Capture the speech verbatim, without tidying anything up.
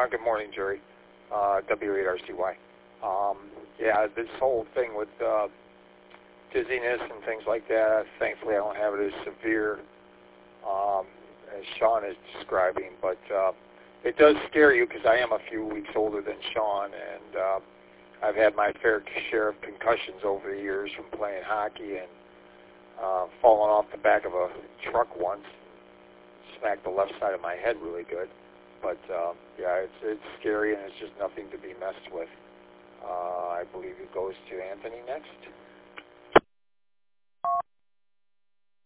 Uh, good morning, Jerry. Uh, W eight R C Y. Um, yeah, this whole thing with uh, dizziness and things like that, thankfully I don't have it as severe um, as Sean is describing, but uh, it does scare you because I am a few weeks older than Sean, and uh, I've had my fair share of concussions over the years from playing hockey and uh, falling off the back of a truck once, smacked the left side of my head really good. But uh, yeah, it's it's scary and it's just nothing to be messed with. Uh, I believe it goes to Anthony next.